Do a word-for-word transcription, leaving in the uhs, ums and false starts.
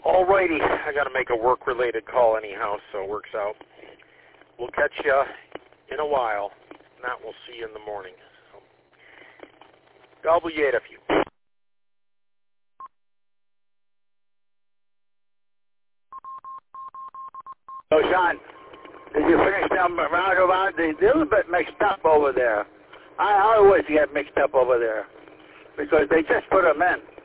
Alrighty, I got to make a work-related call anyhow, so it works out. We'll catch you in a while. If not, we'll see you in the morning. So, gobble yet a few. So, Sean, did you finish them round around? They're a little bit mixed up over there. I always get mixed up over there because they just put them in.